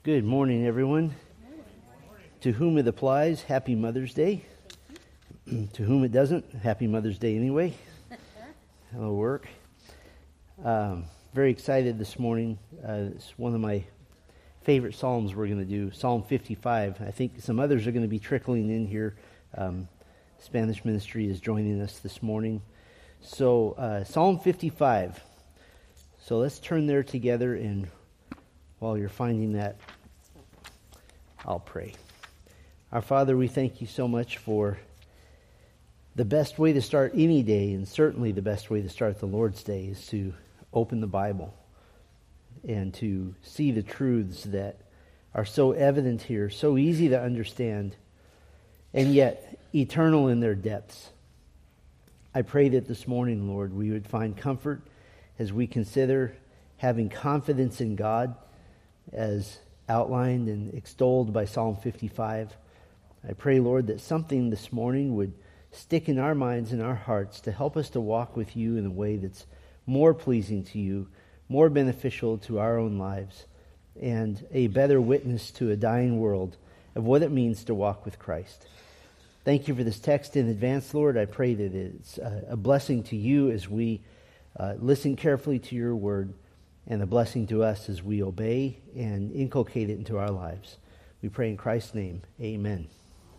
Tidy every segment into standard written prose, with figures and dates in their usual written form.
Good morning, everyone. To whom it applies, happy Mother's Day. To whom it doesn't, happy Mother's Day anyway. Hello, work. Very excited this morning. It's one of my favorite Psalms we're going to do, Psalm 55. I think some others are going to be trickling in here. Spanish ministry is joining us this morning. So, Psalm 55. So let's turn there together, and while you're finding that, I'll pray. Our Father, we thank you so much for the best way to start any day, and certainly the best way to start the Lord's Day, is to open the Bible and to see the truths that are so evident here, so easy to understand, and yet eternal in their depths. I pray that this morning, Lord, we would find comfort as we consider having confidence in God as outlined and extolled by Psalm 55. I pray, Lord, that something this morning would stick in our minds and our hearts to help us to walk with you in a way that's more pleasing to you, more beneficial to our own lives, and a better witness to a dying world of what it means to walk with Christ. Thank you for this text in advance, Lord. I pray that it's a blessing to you as we listen carefully to your word, and a blessing to us as we obey and inculcate it into our lives. We pray in Christ's name. Amen.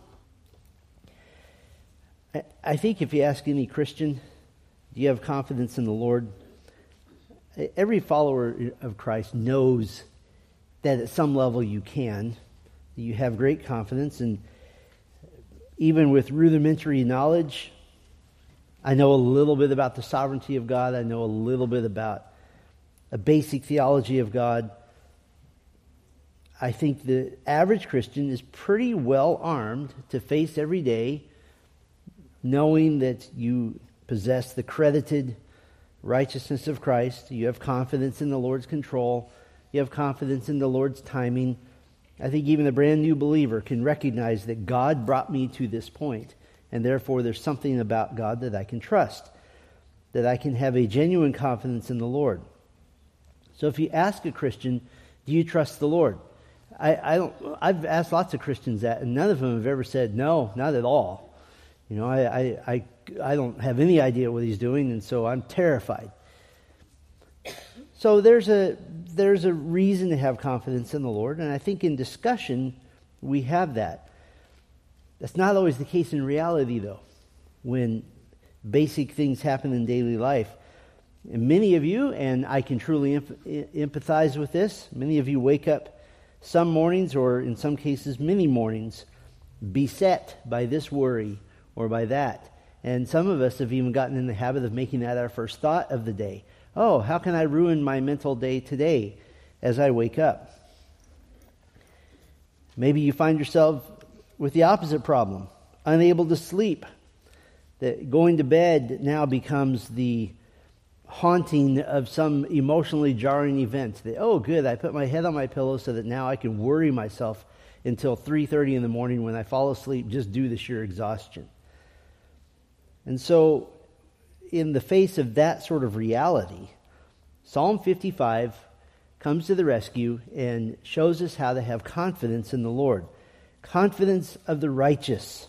I think if you ask any Christian, do you have confidence in the Lord? Every follower of Christ knows that at some level you can. You have great confidence, and even with rudimentary knowledge, I know a little bit about the sovereignty of God. I know a little bit about a basic theology of God. I think the average Christian is pretty well armed to face every day, knowing that you possess the credited righteousness of Christ. You have confidence in the Lord's control. You have confidence in the Lord's timing. I think even a brand new believer can recognize that God brought me to this point, and therefore there's something about God that I can trust, that I can have a genuine confidence in the Lord. So if you ask a Christian, do you trust the Lord? I've asked lots of Christians that, and none of them have ever said, no, not at all. You know, I don't have any idea what he's doing, and so I'm terrified. So there's a reason to have confidence in the Lord, and I think in discussion we have that. That's not always the case in reality, though, when basic things happen in daily life. And many of you, and I can truly empathize with this, many of you wake up some mornings, or in some cases many mornings, beset by this worry or by that. And some of us have even gotten in the habit of making that our first thought of the day. Oh, how can I ruin my mental day today as I wake up? Maybe you find yourself with the opposite problem, unable to sleep. That going to bed now becomes the haunting of some emotionally jarring event. That, oh, good, I put my head on my pillow so that now I can worry myself until 3:30 in the morning when I fall asleep just due to sheer exhaustion. And so, in the face of that sort of reality, Psalm 55 comes to the rescue and shows us how to have confidence in the Lord. Confidence of the righteous.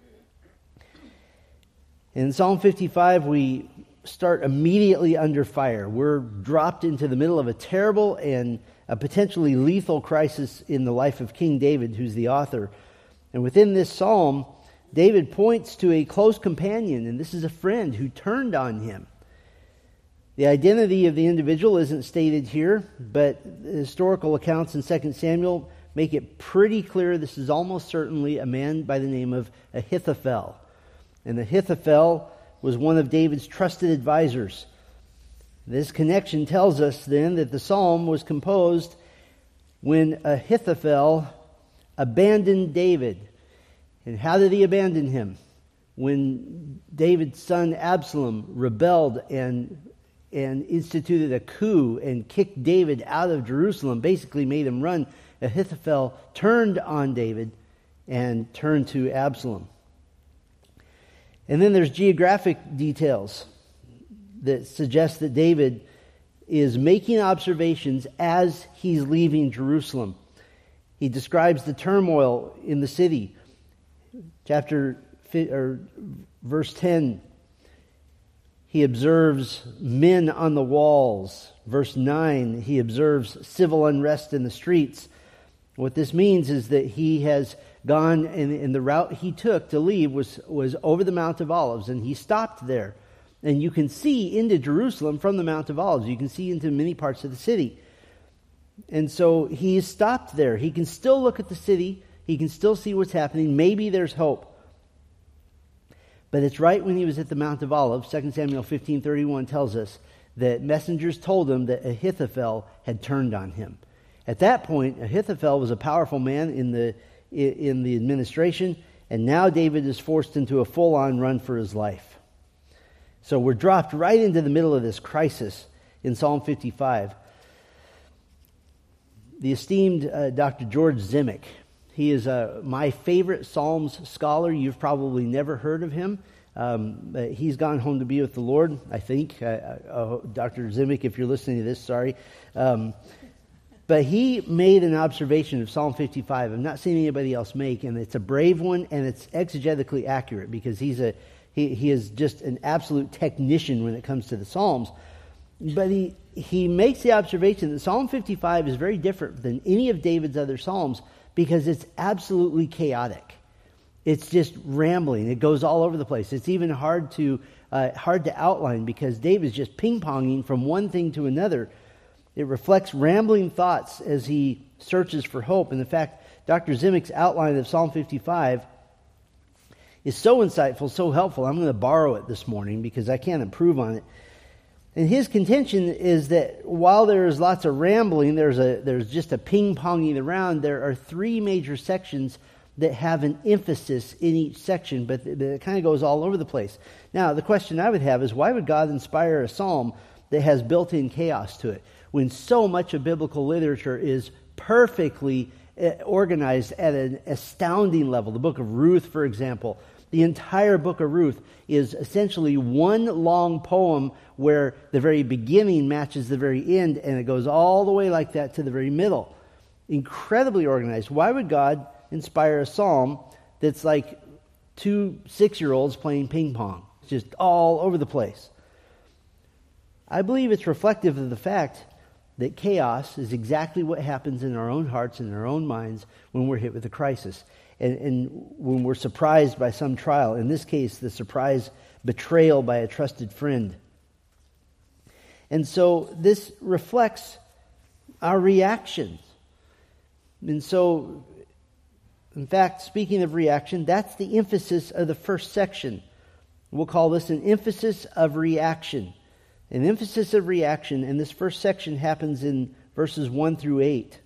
In Psalm 55, we start immediately under fire. We're dropped into the middle of a terrible and a potentially lethal crisis in the life of King David, who's the author. And within this psalm, David points to a close companion, and this is a friend who turned on him. The identity of the individual isn't stated here, but the historical accounts in 2 Samuel make it pretty clear this is almost certainly a man by the name of Ahithophel. And Ahithophel was one of David's trusted advisors. This connection tells us then that the psalm was composed when Ahithophel abandoned David. And how did he abandon him? When David's son Absalom rebelled and instituted a coup and kicked David out of Jerusalem, basically made him run, Ahithophel turned on David and turned to Absalom. And then there's geographic details that suggest that David is making observations as he's leaving Jerusalem. He describes the turmoil in the city. Verse 10, he observes men on the walls. Verse 9, he observes civil unrest in the streets. What this means is that he has gone, and the route he took to leave was over the Mount of Olives, and he stopped there. And you can see into Jerusalem from the Mount of Olives. You can see into many parts of the city. And so he stopped there. He can still look at the city. He can still see what's happening. Maybe there's hope. But it's right when he was at the Mount of Olives, 2 Samuel 15:31 tells us that messengers told him that Ahithophel had turned on him. At that point, Ahithophel was a powerful man in the administration, and now David is forced into a full-on run for his life. So we're dropped right into the middle of this crisis in Psalm 55. The esteemed Dr. George Zimick, he is my favorite Psalms scholar. You've probably never heard of him. But he's gone home to be with the Lord, I think. Dr. Zimick, if you're listening to this, sorry. But he made an observation of Psalm 55 I've not seen anybody else make, and it's a brave one, and it's exegetically accurate because he is just an absolute technician when it comes to the Psalms. But he makes the observation that Psalm 55 is very different than any of David's other Psalms because it's absolutely chaotic. It's just rambling. It goes all over the place. It's even hard to outline because David's just ping-ponging from one thing to another. It reflects rambling thoughts as he searches for hope. And in fact, Dr. Zimick's outline of Psalm 55 is so insightful, so helpful. I'm going to borrow it this morning because I can't improve on it. And his contention is that while there is lots of rambling, there's just a ping-ponging around, there are three major sections that have an emphasis in each section, but it kind of goes all over the place. Now, the question I would have is, why would God inspire a psalm that has built-in chaos to it, when so much of biblical literature is perfectly organized at an astounding level? The book of Ruth, for example, the entire book of Ruth is essentially one long poem where the very beginning matches the very end, and it goes all the way like that to the very middle. Incredibly organized. Why would God inspire a psalm that's like two 6-year-olds playing ping pong? It's just all over the place. I believe it's reflective of the fact that chaos is exactly what happens in our own hearts and our own minds when we're hit with a crisis. And when we're surprised by some trial, in this case, the surprise betrayal by a trusted friend. And so this reflects our reactions. And so, in fact, speaking of reaction, that's the emphasis of the first section. We'll call this an emphasis of reaction. An emphasis of reaction, and this first section happens in verses 1 through 8.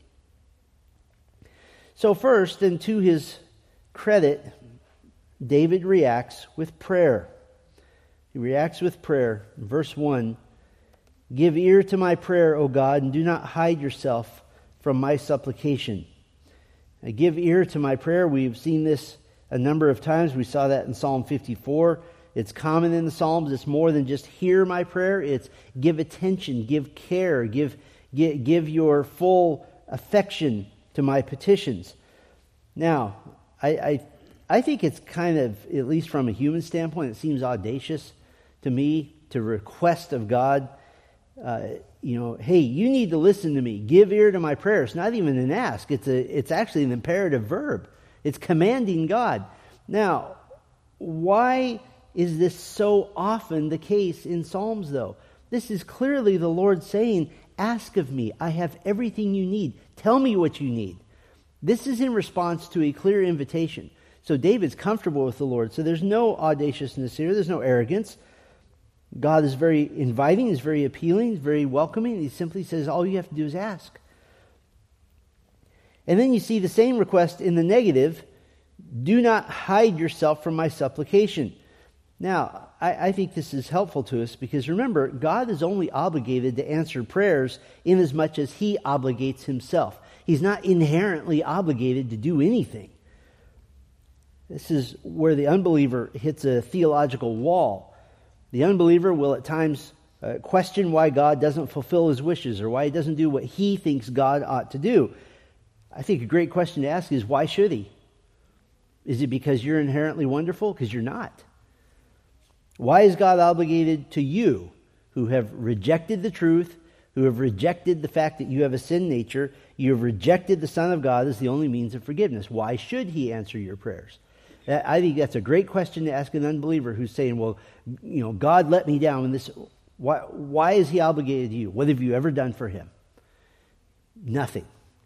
So first, and to his credit, David reacts with prayer. He reacts with prayer. Verse 1, "Give ear to my prayer, O God, and do not hide yourself from my supplication." Now, give ear to my prayer. We've seen this a number of times. We saw that in Psalm 54. It's common in the Psalms. It's more than just hear my prayer. It's give attention, give care, give your full affection to my petitions. Now, I think it's kind of, at least from a human standpoint, it seems audacious to me to request of God, hey, you need to listen to me. Give ear to my prayer. It's not even an ask. It's actually an imperative verb. It's commanding God. Now, why is this so often the case in Psalms, though? This is clearly the Lord saying, ask of me. I have everything you need. Tell me what you need. This is in response to a clear invitation. So David's comfortable with the Lord. So there's no audaciousness here. There's no arrogance. God is very inviting. He's very appealing. He's very welcoming. He simply says, all you have to do is ask. And then you see the same request in the negative. Do not hide yourself from my supplication. Now, I think this is helpful to us because remember, God is only obligated to answer prayers inasmuch as He obligates Himself. He's not inherently obligated to do anything. This is where the unbeliever hits a theological wall. The unbeliever will at times question why God doesn't fulfill His wishes or why He doesn't do what he thinks God ought to do. I think a great question to ask is, why should he? Is it because you're inherently wonderful? Because you're not. Why is God obligated to you who have rejected the truth, who have rejected the fact that you have a sin nature, you have rejected the Son of God as the only means of forgiveness? Why should he answer your prayers? I think that's a great question to ask an unbeliever who's saying, well, God let me down in this. Why is he obligated to you? What have you ever done for him? Nothing.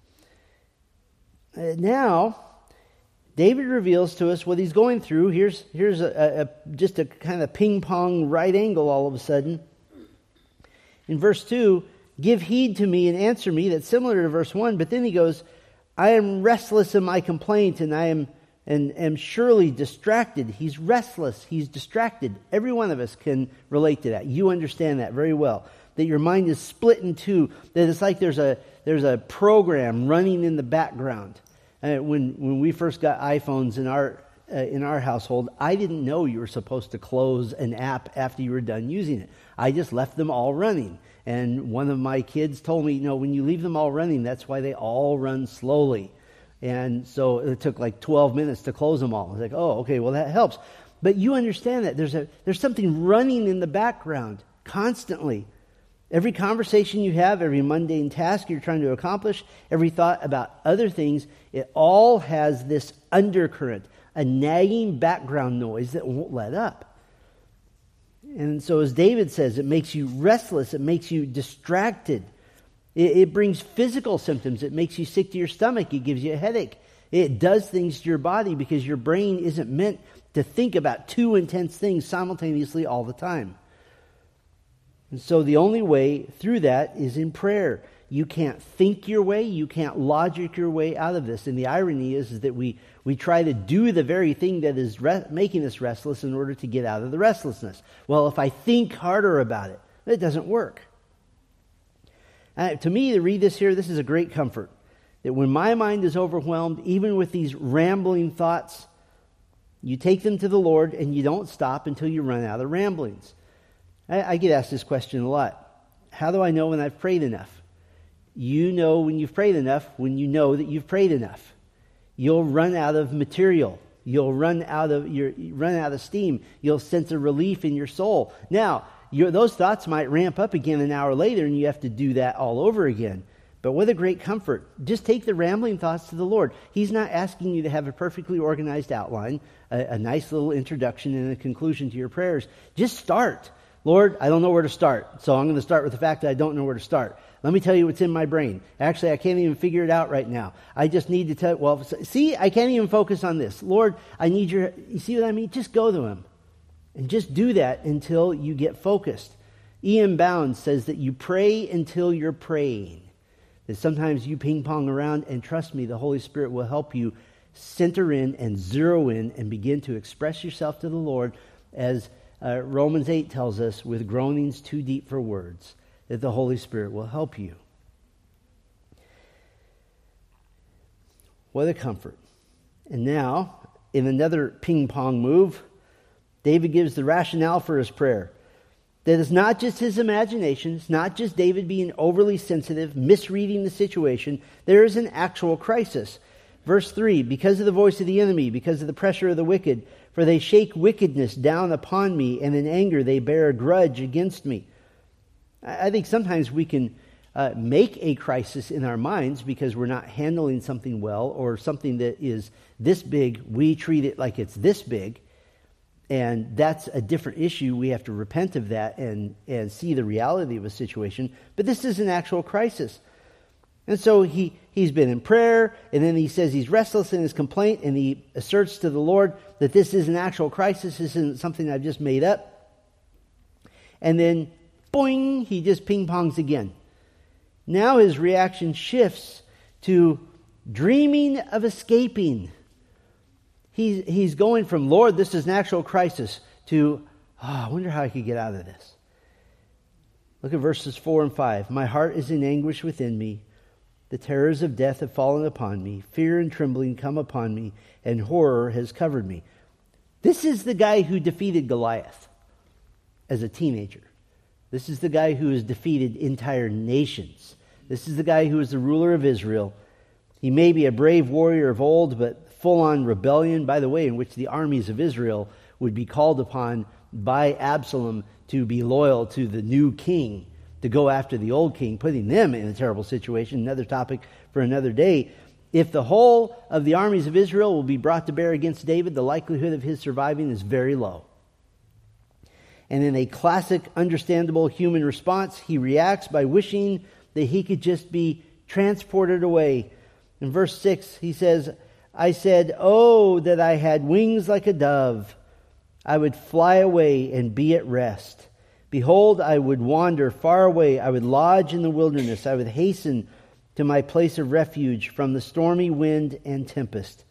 Now, David reveals to us what he's going through. Here's just a kind of ping pong right angle all of a sudden. In verse 2, give heed to me and answer me. That's similar to verse 1. But then he goes, I am restless in my complaint, and I am surely distracted. He's restless. He's distracted. Every one of us can relate to that. You understand that very well. That your mind is split in two. That it's like there's a program running in the background. When we first got iPhones in our household, I didn't know you were supposed to close an app after you were done using it. I just left them all running. And one of my kids told me, when you leave them all running, that's why they all run slowly. And so it took like 12 minutes to close them all. I was like, oh, okay, well that helps. But you understand that there's something running in the background constantly. Every conversation you have, every mundane task you're trying to accomplish, every thought about other things, it all has this undercurrent, a nagging background noise that won't let up. And so as David says, it makes you restless, it makes you distracted. It brings physical symptoms. It makes you sick to your stomach. It gives you a headache. It does things to your body because your brain isn't meant to think about two intense things simultaneously all the time. And so the only way through that is in prayer. You can't think your way. You can't logic your way out of this. And the irony is that we try to do the very thing that is making us restless in order to get out of the restlessness. Well, if I think harder about it, it doesn't work. To me, to read this here, this is a great comfort. That when my mind is overwhelmed, even with these rambling thoughts, you take them to the Lord and you don't stop until you run out of ramblings. I get asked this question a lot. How do I know when I've prayed enough? You know when you've prayed enough when you know that you've prayed enough. You'll run out of material. You'll run out of steam. You'll sense a relief in your soul. Now, those thoughts might ramp up again an hour later, and you have to do that all over again. But what a great comfort. Just take the rambling thoughts to the Lord. He's not asking you to have a perfectly organized outline, a nice little introduction and a conclusion to your prayers. Just start. Lord, I don't know where to start, so I'm going to start with the fact that I don't know where to start. Let me tell you what's in my brain. Actually, I can't even figure it out right now. I just need to tell, I can't even focus on this. Lord, you see what I mean? Just go to him. And just do that until you get focused. E.M. Bounds says that you pray until you're praying. That sometimes you ping pong around, and trust me, the Holy Spirit will help you center in and zero in and begin to express yourself to the Lord as Romans 8 tells us, with groanings too deep for words, that the Holy Spirit will help you. What a comfort. And now, in another ping pong move, David gives the rationale for his prayer. That it's not just his imagination, it's not just David being overly sensitive, misreading the situation. There is an actual crisis. Verse 3, because of the voice of the enemy, because of the pressure of the wicked, for they shake wickedness down upon me, and in anger they bear a grudge against me. I think sometimes we can make a crisis in our minds because we're not handling something well, or something that is this big, we treat it like it's this big. And that's a different issue. We have to repent of that and see the reality of a situation. But this is an actual crisis. And so he's been in prayer, and then he says he's restless in his complaint, and he asserts to the Lord that this is an actual crisis. This isn't something I've just made up. And then, boing, he just ping-pongs again. Now his reaction shifts to dreaming of escaping. He's going from, Lord, this is an actual crisis, to, I wonder how I could get out of this. Look at verses 4 and 5. My heart is in anguish within me. The terrors of death have fallen upon me. Fear and trembling come upon me, and horror has covered me. This is the guy who defeated Goliath as a teenager. This is the guy who has defeated entire nations. This is the guy who is the ruler of Israel. He may be a brave warrior of old, but full-on rebellion, by the way, in which the armies of Israel would be called upon by Absalom to be loyal to the new king, to go after the old king, putting them in a terrible situation. Another topic for another day. If the whole of the armies of Israel will be brought to bear against David, the likelihood of his surviving is very low. And in a classic, understandable human response, he reacts by wishing that he could just be transported away. In verse 6, he says, I said, oh, that I had wings like a dove. I would fly away and be at rest. Behold, I would wander far away. I would lodge in the wilderness. I would hasten to my place of refuge from the stormy wind and tempest.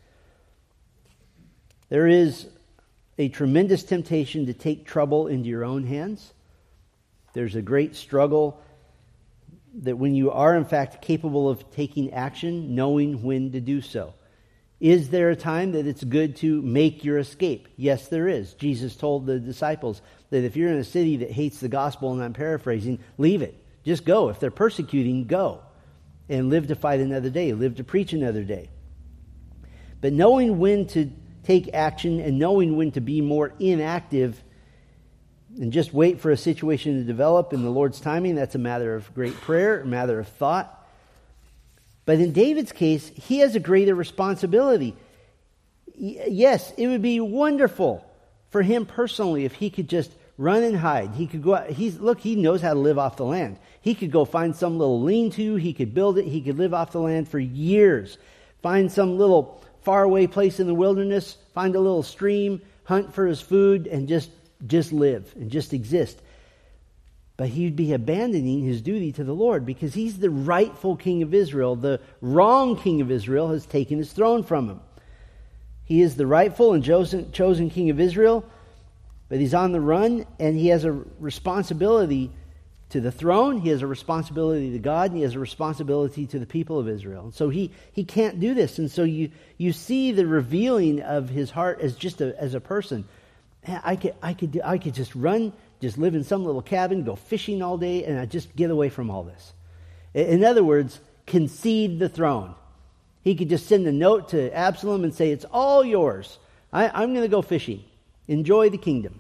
There is a tremendous temptation to take trouble into your own hands. There's a great struggle that when you are in fact capable of taking action, knowing when to do so. Is there a time that it's good to make your escape? Yes, there is. Jesus told the disciples that if you're in a city that hates the gospel, and I'm paraphrasing, leave it. Just go. If they're persecuting, go. And live to fight another day. Live to preach another day. But knowing when to take action and knowing when to be more inactive and just wait for a situation to develop in the Lord's timing, that's a matter of great prayer, a matter of thought. But in David's case, he has a greater responsibility. Yes, it would be wonderful for him personally if he could just run and hide. He could go out. He knows how to live off the land. He could go find some little lean-to. He could build it. He could live off the land for years. Find some little faraway place in the wilderness. Find a little stream. Hunt for his food and just live and just exist. But he'd be abandoning his duty to the Lord because he's the rightful king of Israel. The wrong king of Israel has taken his throne from him. He is the rightful and chosen king of Israel, but he's on the run, and he has a responsibility to the throne, he has a responsibility to God, and he has a responsibility to the people of Israel. And so he can't do this. And so you see the revealing of his heart as just as a person. I could just run, just live in some little cabin, go fishing all day, and I just get away from all this. In other words, concede the throne. He could just send a note to Absalom and say, it's all yours. I'm going to go fishing. Enjoy the kingdom.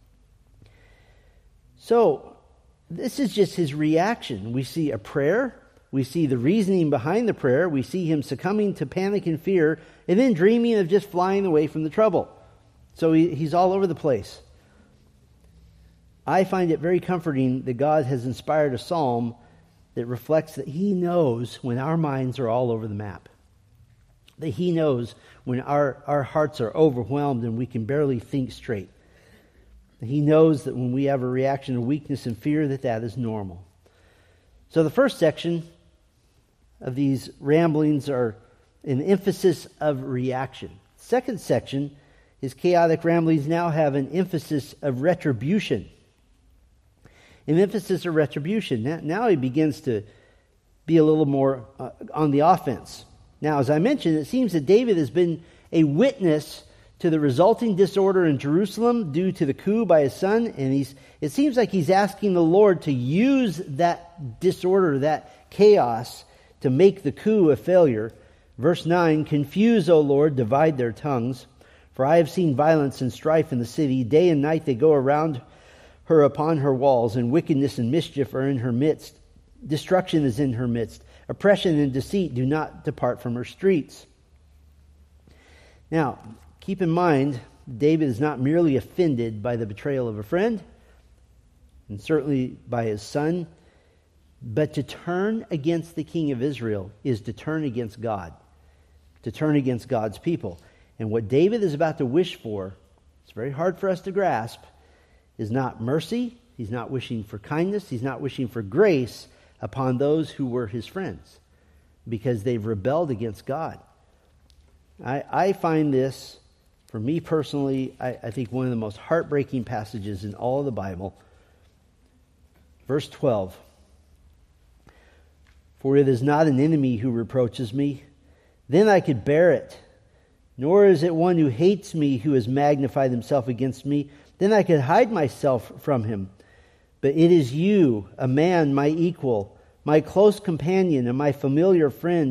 So, this is just his reaction. We see a prayer. We see the reasoning behind the prayer. We see him succumbing to panic and fear, and then dreaming of just flying away from the trouble. So he's all over the place. I find it very comforting that God has inspired a psalm that reflects that he knows when our minds are all over the map. That he knows when our hearts are overwhelmed and we can barely think straight. He knows that when we have a reaction of weakness and fear, that is normal. So the first section of these ramblings are an emphasis of reaction. Second section, his chaotic ramblings now have an emphasis of retribution. An emphasis of retribution. Now he begins to be a little more on the offense. Now, as I mentioned, it seems that David has been a witness to the resulting disorder in Jerusalem due to the coup by his son, and it seems like he's asking the Lord to use that disorder, that chaos, to make the coup a failure. Verse 9, confuse, O Lord, divide their tongues, for I have seen violence and strife in the city. Day and night they go around her upon her walls, and wickedness and mischief are in her midst. Destruction is in her midst. Oppression and deceit do not depart from her streets. Now, keep in mind, David is not merely offended by the betrayal of a friend, and certainly by his son, but to turn against the king of Israel is to turn against God, to turn against God's people. And what David is about to wish for, it's very hard for us to grasp, is not mercy. He's not wishing for kindness. He's not wishing for grace upon those who were his friends because they've rebelled against God. I find this, for me personally, I think one of the most heartbreaking passages in all of the Bible. Verse 12. For it is not an enemy who reproaches me, then I could bear it. Nor is it one who hates me who has magnified himself against me, then I could hide myself from him. But it is you, a man, my equal, my close companion, and my familiar friend,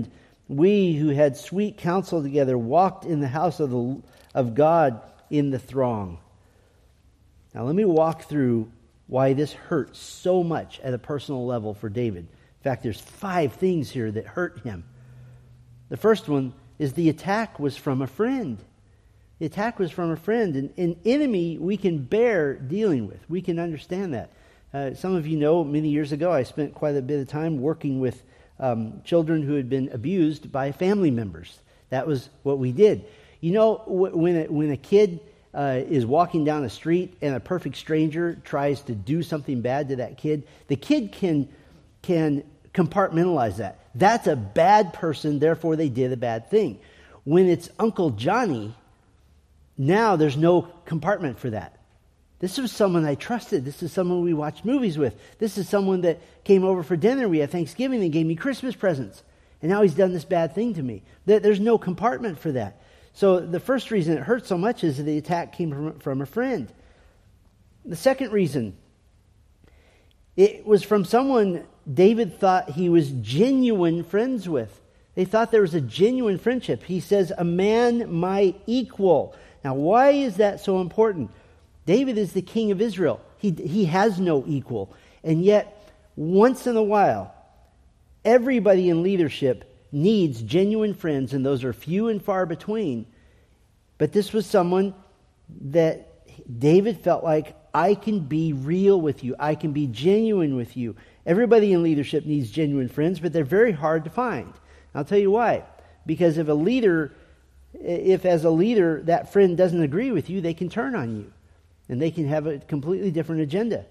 We who had sweet counsel together walked in the house of God in the throng. Now let me walk through why this hurt so much at a personal level for David. In fact, there's 5 things here that hurt him. The first one is the attack was from a friend. The attack was from a friend. An enemy we can bear dealing with. We can understand that. Some of you know, many years ago, I spent quite a bit of time working with children who had been abused by family members. That was what we did. You know, when a kid is walking down a street and a perfect stranger tries to do something bad to that kid, the kid can compartmentalize that. That's a bad person, therefore they did a bad thing. When it's Uncle Johnny, now there's no compartment for that. This was someone I trusted. This is someone we watched movies with. This is someone that came over for dinner. We had Thanksgiving and gave me Christmas presents. And now he's done this bad thing to me. There's no compartment for that. So the first reason it hurt so much is that the attack came from a friend. The second reason, it was from someone David thought he was genuine friends with. They thought there was a genuine friendship. He says, a man my equal. Now, why is that so important? David is the king of Israel. He has no equal. And yet, once in a while, everybody in leadership needs genuine friends, and those are few and far between. But this was someone that David felt like, I can be real with you. I can be genuine with you. Everybody in leadership needs genuine friends, but they're very hard to find. I'll tell you why. Because if as a leader that friend doesn't agree with you, they can turn on you. And they can have a completely different agenda.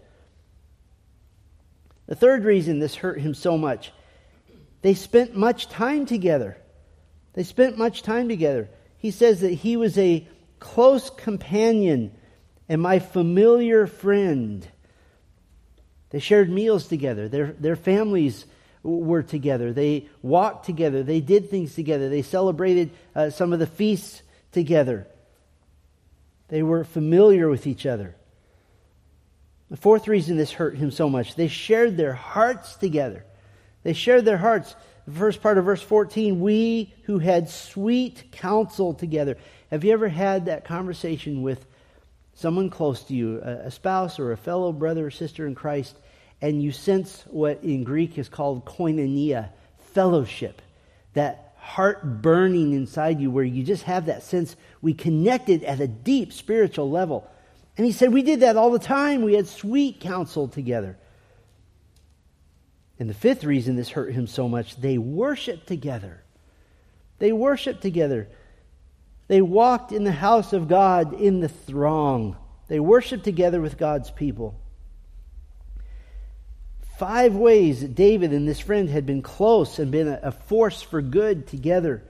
The third reason this hurt him so much, they spent much time together. They spent much time together. He says that he was a close companion and my familiar friend. They shared meals together. Their families were together. They walked together. They did things together. They celebrated some of the feasts together. They were familiar with each other. The fourth reason this hurt him so much, they shared their hearts together. They shared their hearts. The first part of verse 14, we who had sweet counsel together. Have you ever had that conversation with someone close to you, a spouse or a fellow brother or sister in Christ, and you sense what in Greek is called koinonia, fellowship, that heart burning inside you where you just have that sense we connected at a deep spiritual level. And he said we did that all the time. We had sweet counsel together. And the fifth reason this hurt him so much, they worshiped together. They worshiped together. They walked in the house of God in the throng. They worshiped together with God's people. 5 ways that David and this friend had been close and been a force for good together.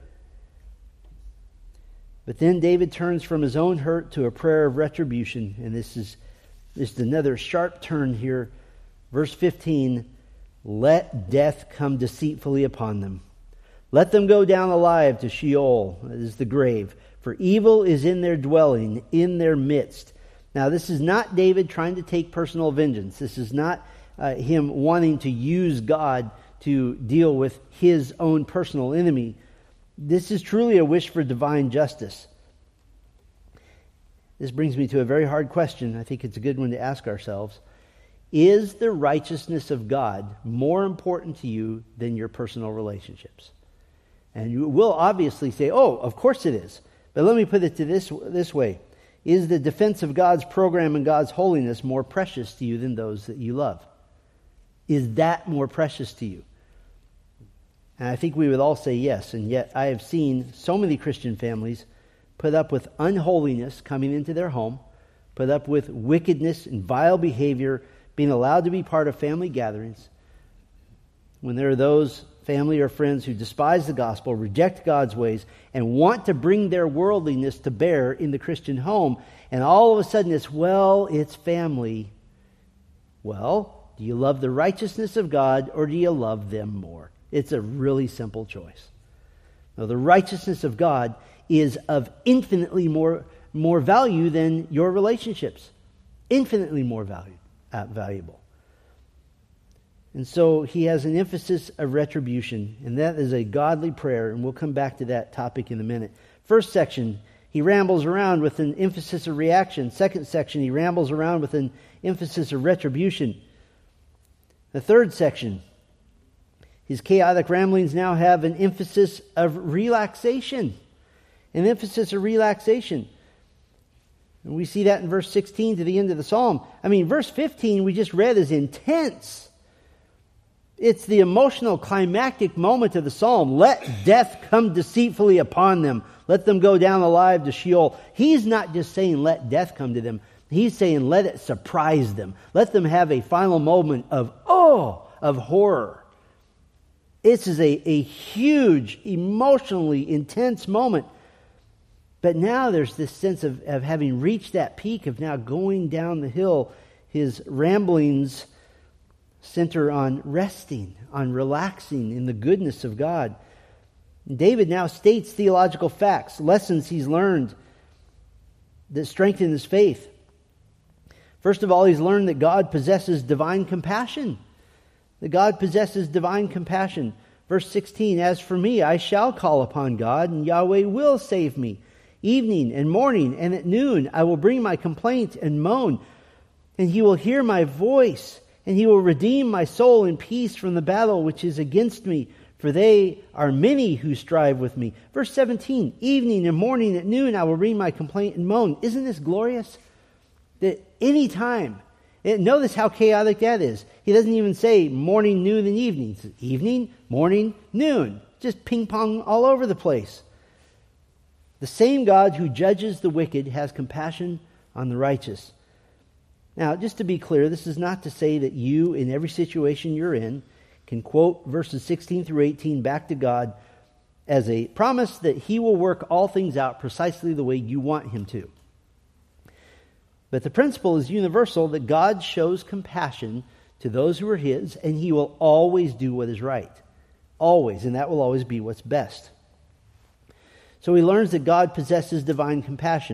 But then David turns from his own hurt to a prayer of retribution. And this is another sharp turn here. Verse 15, let death come deceitfully upon them. Let them go down alive to Sheol, that is the grave. For evil is in their dwelling, in their midst. Now this is not David trying to take personal vengeance. This is not him wanting to use God to deal with his own personal enemy. This is truly a wish for divine justice. This brings me to a very hard question. I think it's a good one to ask ourselves. Is the righteousness of God more important to you than your personal relationships? And you will obviously say, oh, of course it is. But let me put it to this way. Is the defense of God's program and God's holiness more precious to you than those that you love? Is that more precious to you? And I think we would all say yes. And yet I have seen so many Christian families put up with unholiness coming into their home, put up with wickedness and vile behavior being allowed to be part of family gatherings. When there are those family or friends who despise the gospel, reject God's ways, and want to bring their worldliness to bear in the Christian home, and all of a sudden it's family. Well, do you love the righteousness of God or do you love them more? It's a really simple choice. Now, the righteousness of God is of infinitely more value than your relationships. Infinitely more valuable. And so he has an emphasis of retribution, and that is a godly prayer, and we'll come back to that topic in a minute. First section, he rambles around with an emphasis of reaction. Second section, he rambles around with an emphasis of retribution. The third section, his chaotic ramblings now have an emphasis of relaxation. An emphasis of relaxation. And we see that in verse 16 to the end of the psalm. I mean, verse 15 we just read is intense. It's the emotional climactic moment of the psalm. Let death come deceitfully upon them. Let them go down alive to Sheol. He's not just saying let death come to them. He's saying let it surprise them. Let them have a final moment of horror. This is a huge, emotionally intense moment. But now there's this sense of having reached that peak, of now going down the hill. His ramblings center on resting, on relaxing in the goodness of God. David now states theological facts, lessons he's learned that strengthen his faith. First of all, he's learned that God possesses divine compassion. That God possesses divine compassion. Verse 16, as for me, I shall call upon God, and Yahweh will save me. Evening and morning and at noon I will bring my complaint and moan, and he will hear my voice, and he will redeem my soul in peace from the battle which is against me, for they are many who strive with me. Verse 17, evening and morning at noon I will bring my complaint and moan. Isn't this glorious? That any time, notice how chaotic that is. He doesn't even say morning, noon, and evening. He says evening, morning, noon. Just ping pong all over the place. The same God who judges the wicked has compassion on the righteous. Now, just to be clear, this is not to say that you, in every situation you're in, can quote verses 16 through 18 back to God as a promise that He will work all things out precisely the way you want Him to. But the principle is universal, that God shows compassion to those who are His, and He will always do what is right. Always, and that will always be what's best. So he learns that God possesses divine compassion.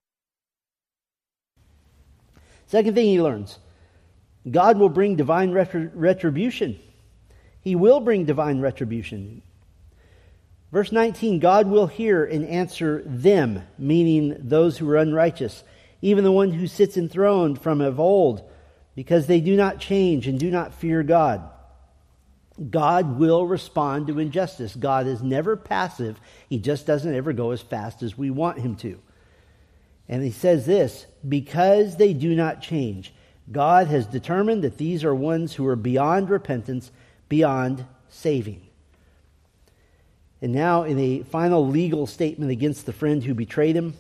Second thing he learns, God will bring divine retribution. He will bring divine retribution. Verse 19, God will hear and answer them, meaning those who are unrighteous, even the one who sits enthroned from of old, because they do not change and do not fear God. God will respond to injustice. God is never passive. He just doesn't ever go as fast as we want Him to. And he says this, because they do not change, God has determined that these are ones who are beyond repentance, beyond saving. And now in a final legal statement against the friend who betrayed him,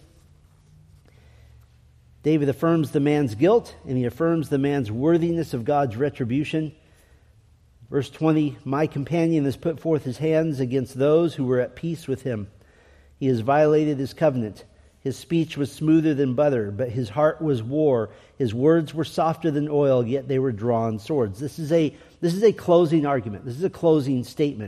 David affirms the man's guilt, and he affirms the man's worthiness of God's retribution. Verse 20, my companion has put forth his hands against those who were at peace with him. He has violated his covenant. His speech was smoother than butter, but his heart was war. His words were softer than oil, yet they were drawn swords. This is a closing argument. This is a closing statement.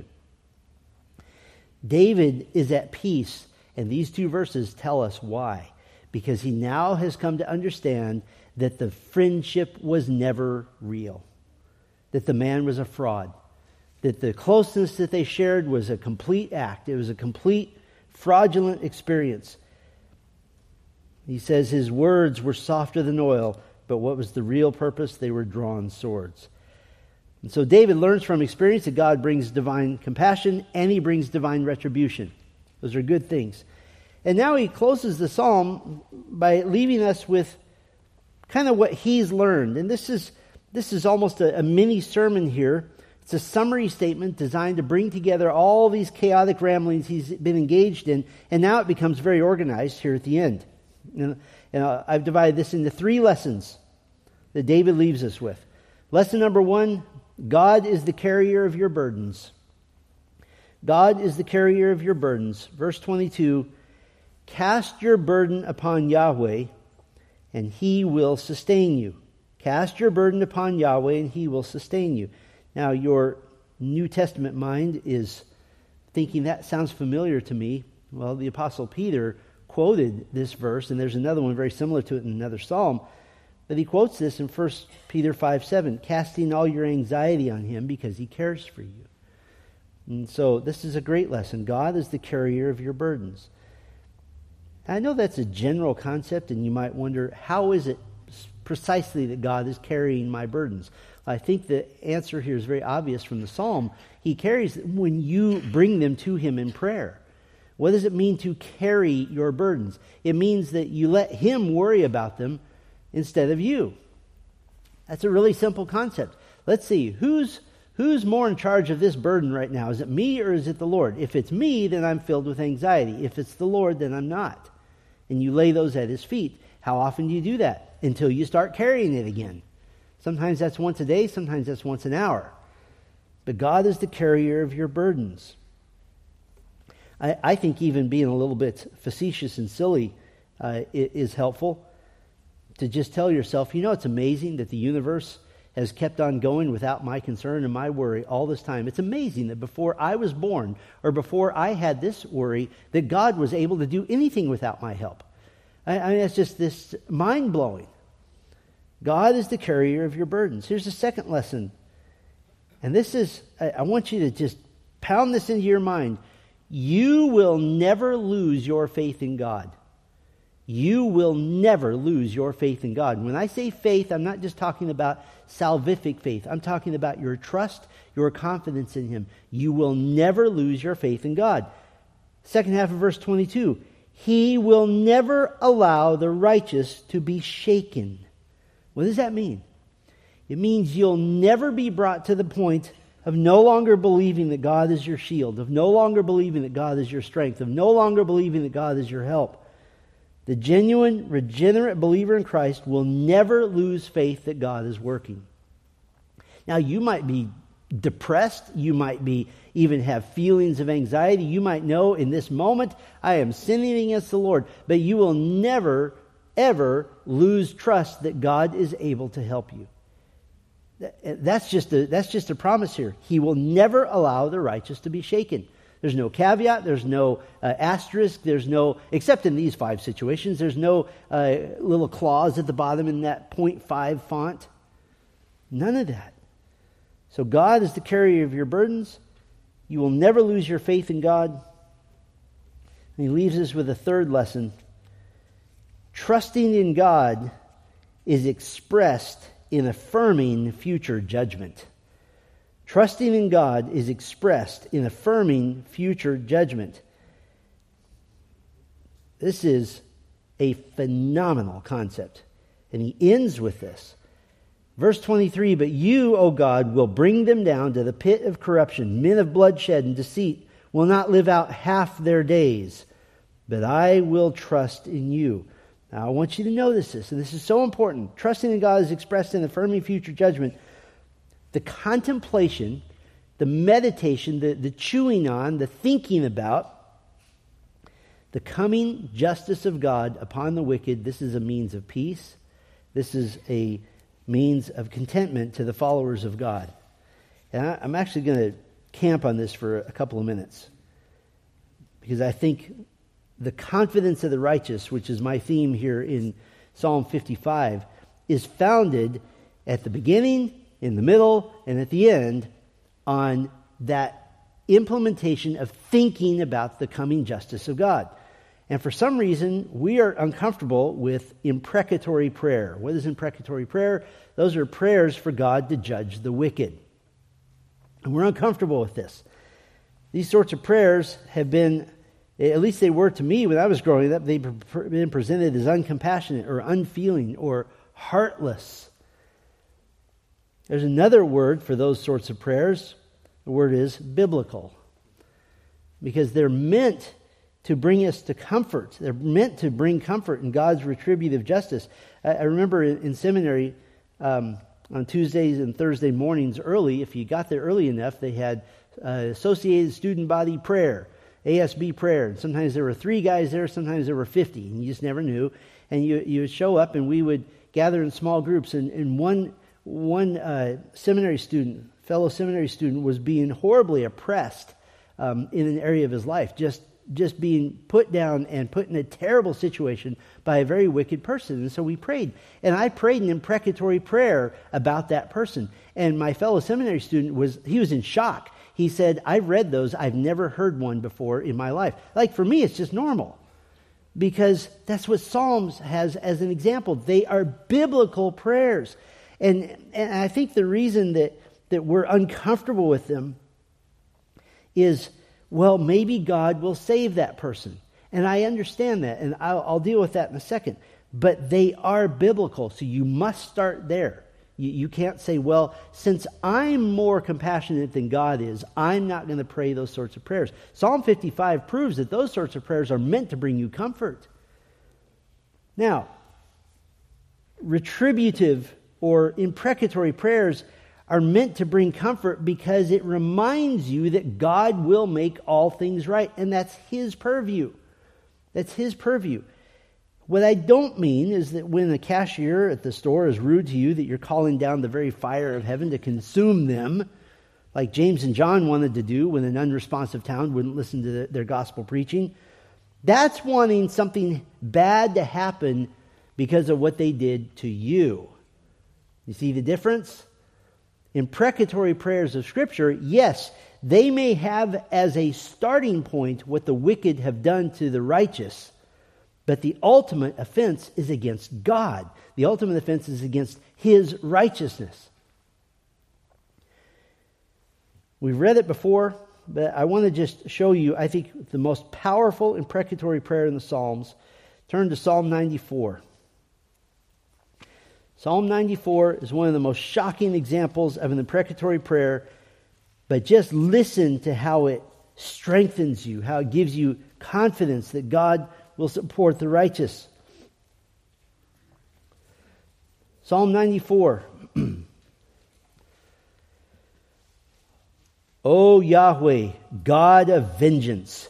David is at peace, and these two verses tell us why. Because he now has come to understand that the friendship was never real. That the man was a fraud. That the closeness that they shared was a complete act. It was a complete fraudulent experience. He says his words were softer than oil, but what was the real purpose? They were drawn swords. And so David learns from experience that God brings divine compassion and He brings divine retribution. Those are good things. And now he closes the psalm by leaving us with kind of what he's learned. And this is almost a mini sermon here. It's a summary statement designed to bring together all these chaotic ramblings he's been engaged in. And now it becomes very organized here at the end. And I've divided this into 3 lessons that David leaves us with. Lesson number 1, God is the carrier of your burdens. God is the carrier of your burdens. Verse 22, cast your burden upon Yahweh, and He will sustain you. Cast your burden upon Yahweh, and He will sustain you. Now, your New Testament mind is thinking, that sounds familiar to me. Well, the Apostle Peter quoted this verse, and there's another one very similar to it in another psalm. But he quotes this in 1 Peter 5:7, casting all your anxiety on him because he cares for you. And so this is a great lesson. God is the carrier of your burdens. I know that's a general concept, and you might wonder, how is it precisely that God is carrying my burdens? I think the answer here is very obvious from the psalm. He carries them when you bring them to him in prayer. What does it mean to carry your burdens? It means that you let him worry about them instead of you. That's a really simple concept. Let's see, who's more in charge of this burden right now? Is it me or is it the Lord? If it's me, then I'm filled with anxiety. If it's the Lord, then I'm not. And you lay those at his feet. How often do you do that? Until you start carrying it again. Sometimes that's once a day, sometimes that's once an hour. But God is the carrier of your burdens. I think even being a little bit facetious and silly is helpful. To just tell yourself, it's amazing that the universe has kept on going without my concern and my worry all this time. It's amazing that before I was born or before I had this worry, that God was able to do anything without my help. I mean, it's just this mind-blowing. God is the carrier of your burdens. Here's the second lesson. And this is, I want you to just pound this into your mind. You will never lose your faith in God. You will never lose your faith in God. When I say faith, I'm not just talking about salvific faith. I'm talking about your trust, your confidence in him. You will never lose your faith in God. Second half of verse 22. He will never allow the righteous to be shaken. What does that mean? It means you'll never be brought to the point of no longer believing that God is your shield, of no longer believing that God is your strength, of no longer believing that God is your help. The genuine, regenerate believer in Christ will never lose faith that God is working. Now, you might be depressed. You might be even have feelings of anxiety. You might know in this moment, I am sinning against the Lord. But you will never, ever lose trust that God is able to help you. That's just a promise here. He will never allow the righteous to be shaken. There's no caveat, there's no asterisk, there's no, except in these 5 situations, there's no little clause at the bottom in that 0.5 font. None of that. So God is the carrier of your burdens. You will never lose your faith in God. And he leaves us with a third lesson. Trusting in God is expressed in affirming future judgment. Trusting in God is expressed in affirming future judgment. This is a phenomenal concept. And he ends with this. Verse 23, but you, O God, will bring them down to the pit of corruption. Men of bloodshed and deceit will not live out half their days, but I will trust in you. Now, I want you to notice this, and this is so important. Trusting in God is expressed in affirming future judgment. The contemplation, the meditation, the chewing on, the thinking about the coming justice of God upon the wicked, this is a means of peace. This is a means of contentment to the followers of God. And I'm actually going to camp on this for a couple of minutes, because I think the confidence of the righteous, which is my theme here in Psalm 55, is founded at the beginning, in the middle, and at the end on that implementation of thinking about the coming justice of God. And for some reason, we are uncomfortable with imprecatory prayer. What is imprecatory prayer? Those are prayers for God to judge the wicked. And we're uncomfortable with this. These sorts of prayers have been, at least they were to me when I was growing up, they've been presented as uncompassionate or unfeeling or heartless. There's another word for those sorts of prayers. The word is biblical. Because they're meant to bring us to comfort. They're meant to bring comfort in God's retributive justice. I remember in seminary, on Tuesdays and Thursday mornings early, if you got there early enough, they had Associated Student Body Prayer, ASB prayer. And sometimes there were 3 guys there, sometimes there were 50, and you just never knew. And you would show up, and we would gather in small groups. And one seminary student, fellow seminary student, was being horribly oppressed in an area of his life, just just being put down and put in a terrible situation by a very wicked person. And so we prayed. And I prayed an imprecatory prayer about that person. And my fellow seminary student was in shock. He said, I've read those. I've never heard one before in my life. Like, for me, it's just normal. Because that's what Psalms has as an example. They are biblical prayers. And I think the reason that we're uncomfortable with them is, well, maybe God will save that person. And I understand that, and I'll deal with that in a second. But they are biblical, so you must start there. You can't say, well, since I'm more compassionate than God is, I'm not going to pray those sorts of prayers. Psalm 55 proves that those sorts of prayers are meant to bring you comfort. Now, retributive or imprecatory prayers are meant to bring comfort because it reminds you that God will make all things right, and that's His purview. That's His purview. What I don't mean is that when a cashier at the store is rude to you, that you're calling down the very fire of heaven to consume them, like James and John wanted to do when an unresponsive town wouldn't listen to their gospel preaching. That's wanting something bad to happen because of what they did to you. You see the difference? Imprecatory prayers of Scripture, yes, they may have as a starting point what the wicked have done to the righteous, but the ultimate offense is against God. The ultimate offense is against His righteousness. We've read it before, but I want to just show you, I think, the most powerful imprecatory prayer in the Psalms. Turn to Psalm 94. Psalm 94 is one of the most shocking examples of an imprecatory prayer, but just listen to how it strengthens you, how it gives you confidence that God will support the righteous. Psalm 94. O Yahweh, God of vengeance,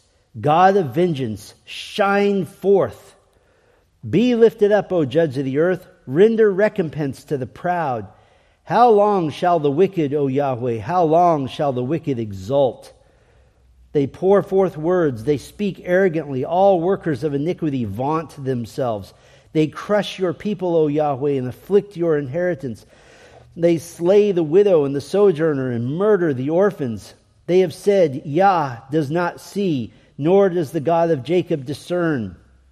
shine forth. Be lifted up, O Judge of the earth. Render recompense to the proud. How long shall the wicked, O Yahweh, how long shall the wicked exult? They pour forth words, they speak arrogantly. All workers of iniquity vaunt themselves. They crush your people, O Yahweh, and afflict your inheritance. They slay the widow and the sojourner and murder the orphans. They have said, Yah does not see, nor does the God of Jacob discern.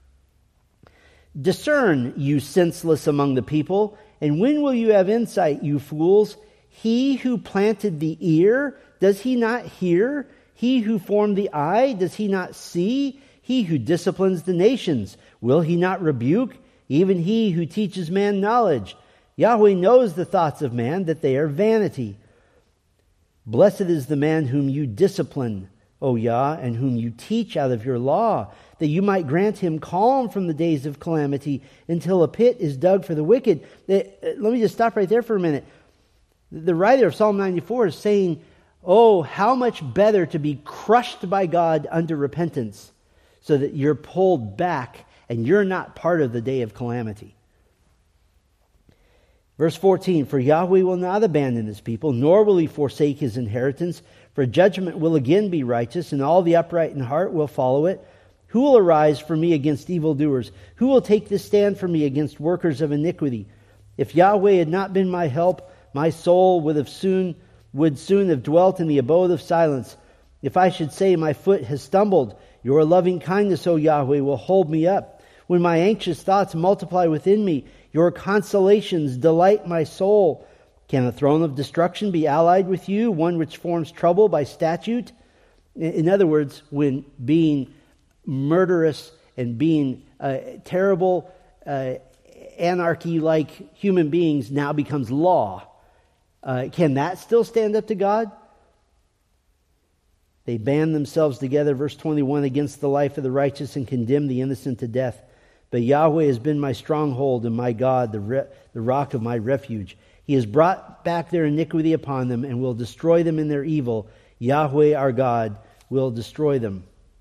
Discern, you senseless among the people, and when will you have insight, you fools? He who planted the ear, does he not hear? He who formed the eye, does he not see? He who disciplines the nations, will he not rebuke? Even he who teaches man knowledge. Yahweh knows the thoughts of man, that they are vanity. Blessed is the man whom you discipline, O Yah, and whom you teach out of your law, that you might grant him calm from the days of calamity until a pit is dug for the wicked. Let me just stop right there for a minute. The writer of Psalm 94 is saying, oh, how much better to be crushed by God unto repentance so that you're pulled back and you're not part of the day of calamity. Verse 14, for Yahweh will not abandon his people, nor will he forsake his inheritance, for judgment will again be righteous, and all the upright in heart will follow it. Who will arise for me against evildoers? Who will take this stand for me against workers of iniquity? If Yahweh had not been my help, my soul would soon have dwelt in the abode of silence. If I should say, my foot has stumbled, your loving kindness, O Yahweh, will hold me up. When my anxious thoughts multiply within me, your consolations delight my soul. Can a throne of destruction be allied with you, one which forms trouble by statute? In other words, when being murderous and being terrible, anarchy-like human beings now becomes law. Can that still stand up to God? They band themselves together, verse 21, against the life of the righteous and condemn the innocent to death. But Yahweh has been my stronghold and my God, the rock of my refuge. He has brought back their iniquity upon them and will destroy them in their evil. Yahweh our God will destroy them.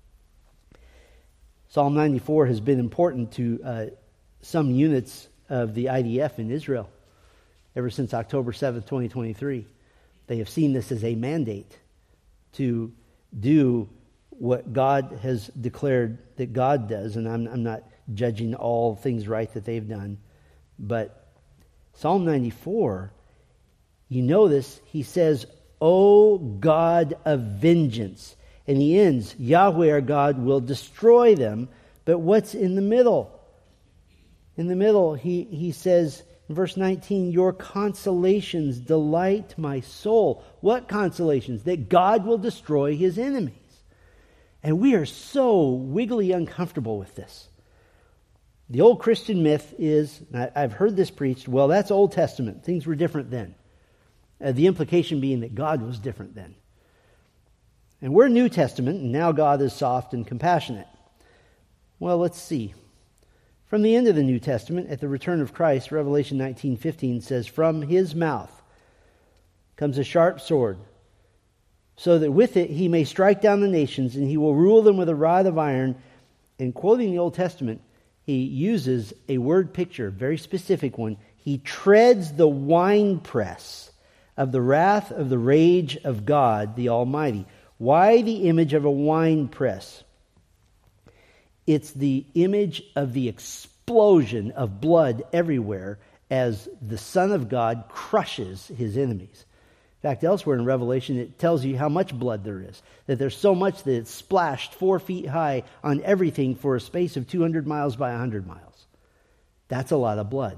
Psalm 94 has been important to some units of the IDF in Israel ever since October 7th, 2023. They have seen this as a mandate to do what God has declared that God does, and I'm not judging all things right that they've done, but Psalm 94, you know this, he says, O God of vengeance. And he ends, Yahweh our God will destroy them. But what's in the middle? In the middle, he says in verse 19, your consolations delight my soul. What consolations? That God will destroy his enemies. And we are so wiggly uncomfortable with this. The old Christian myth is, I've heard this preached, well, that's Old Testament. Things were different then. The implication being that God was different then. And we're New Testament, and now God is soft and compassionate. Well, let's see. From the end of the New Testament, at the return of Christ, Revelation 19:15 says, from his mouth comes a sharp sword, so that with it he may strike down the nations, and he will rule them with a rod of iron. And quoting the Old Testament, he uses a word picture, a very specific one. He treads the winepress of the wrath of the rage of God, the Almighty. Why the image of a wine press? It's the image of the explosion of blood everywhere as the Son of God crushes his enemies. In fact, elsewhere in Revelation, it tells you how much blood there is. That there's so much that it's splashed 4 feet high on everything for a space of 200 miles by 100 miles. That's a lot of blood.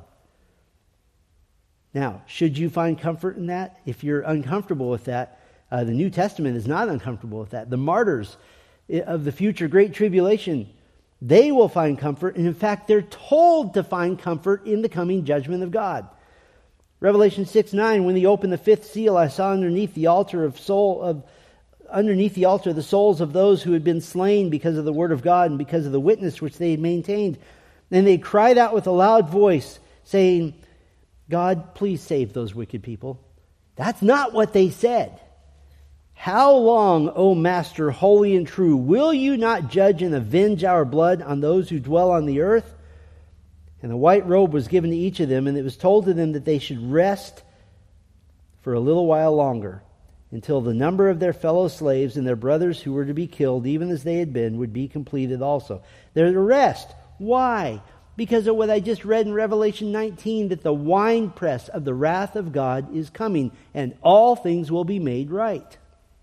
Now, should you find comfort in that? If you're uncomfortable with that, the New Testament is not uncomfortable with that. The martyrs of the future Great Tribulation, they will find comfort. And in fact, they're told to find comfort in the coming judgment of God. Revelation 6:9, when he opened the fifth seal, I saw underneath the altar the souls of those who had been slain because of the word of God and because of the witness which they had maintained. And they cried out with a loud voice, saying, God, please save those wicked people. That's not what they said. How long, O Master, holy and true, will you not judge and avenge our blood on those who dwell on the earth? And the white robe was given to each of them, and it was told to them that they should rest for a little while longer, until the number of their fellow slaves and their brothers who were to be killed, even as they had been, would be completed also. They're to rest. Why? Because of what I just read in Revelation 19, that the winepress of the wrath of God is coming, and all things will be made right.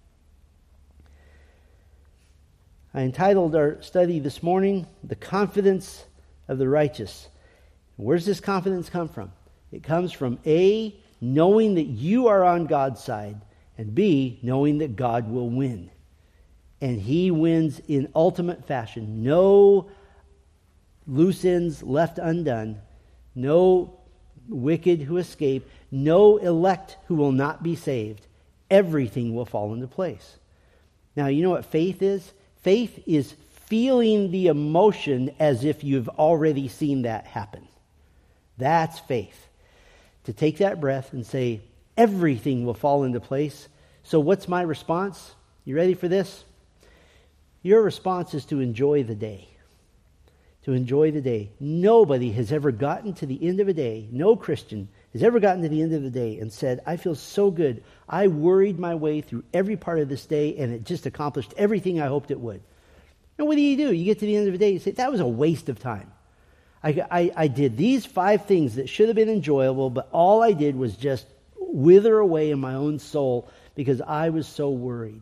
I entitled our study this morning, The Confidence of the Righteous. Where does this confidence come from? It comes from A, knowing that you are on God's side, and B, knowing that God will win. And he wins in ultimate fashion. No loose ends left undone. No wicked who escape. No elect who will not be saved. Everything will fall into place. Now, you know what faith is? Faith is feeling the emotion as if you've already seen that happen. That's faith. To take that breath and say, everything will fall into place. So what's my response? You ready for this? Your response is to enjoy the day. To enjoy the day. Nobody has ever gotten to the end of a day, no Christian has ever gotten to the end of the day and said, I feel so good. I worried my way through every part of this day and it just accomplished everything I hoped it would. And what do? You get to the end of the day, you say, that was a waste of time. I did these 5 things that should have been enjoyable, but all I did was just wither away in my own soul because I was so worried.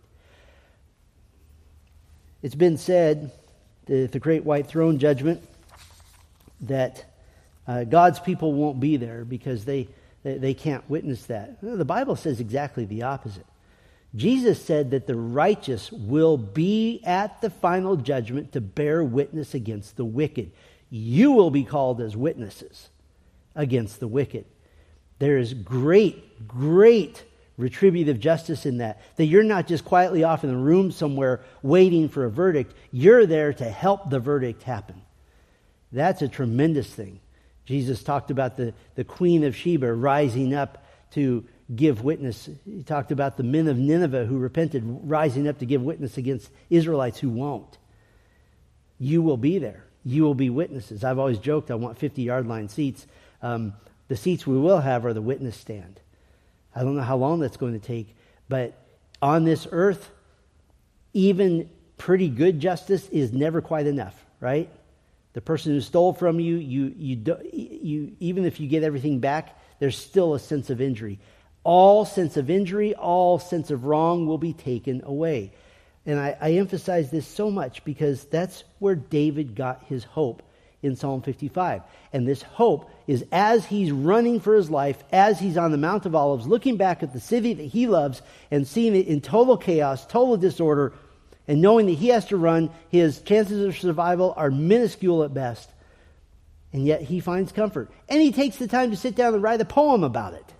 It's been said at the Great White Throne Judgment that God's people won't be there because they can't witness that. No, the Bible says exactly the opposite. Jesus said that the righteous will be at the final judgment to bear witness against the wicked. You will be called as witnesses against the wicked. There is great, great retributive justice in that. That you're not just quietly off in the room somewhere waiting for a verdict. You're there to help the verdict happen. That's a tremendous thing. Jesus talked about the Queen of Sheba rising up to give witness. He talked about the men of Nineveh who repented rising up to give witness against Israelites who won't. You will be there. You will be witnesses. I've always joked I want 50-yard line seats. The seats we will have are the witness stand. I don't know how long that's going to take, but on this earth, even pretty good justice is never quite enough, right? The person who stole from you, you even if you get everything back, there's still a sense of injury. All sense of injury, all sense of wrong will be taken away. And I emphasize this so much because that's where David got his hope in Psalm 55. And this hope is as he's running for his life, as he's on the Mount of Olives, looking back at the city that he loves and seeing it in total chaos, total disorder, and knowing that he has to run, his chances of survival are minuscule at best. And yet he finds comfort. And he takes the time to sit down and write a poem about it.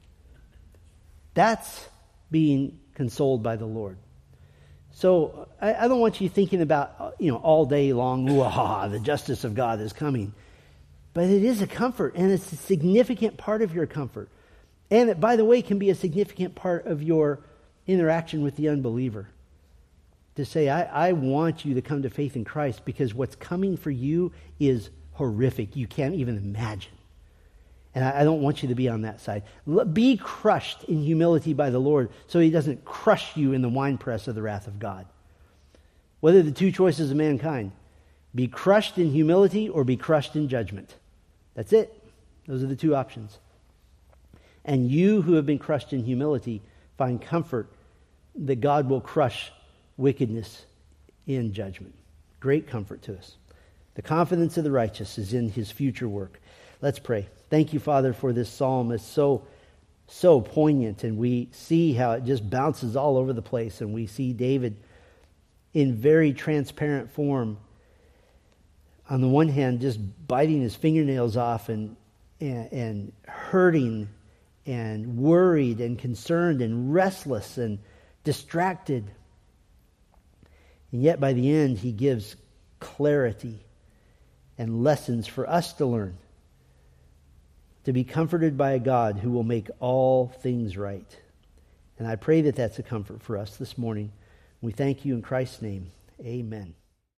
That's being consoled by the Lord. So I don't want you thinking about, all day long, the justice of God is coming. But it is a comfort, and it's a significant part of your comfort. And it, by the way, can be a significant part of your interaction with the unbeliever. To say, I want you to come to faith in Christ because what's coming for you is horrific. You can't even imagine. And I don't want you to be on that side. Be crushed in humility by the Lord so he doesn't crush you in the winepress of the wrath of God. What are the two choices of mankind? Be crushed in humility or be crushed in judgment. That's it. Those are the two options. And you who have been crushed in humility find comfort that God will crush wickedness in judgment. Great comfort to us. The confidence of the righteous is in his future work. Let's pray. Thank you, Father, for this psalm. It's so poignant, and we see how it just bounces all over the place, and we see David in very transparent form. On the one hand, just biting his fingernails off and hurting and worried and concerned and restless and distracted. And yet by the end, he gives clarity and lessons for us to learn. To be comforted by a God who will make all things right. And I pray that that's a comfort for us this morning. We thank you in Christ's name. Amen.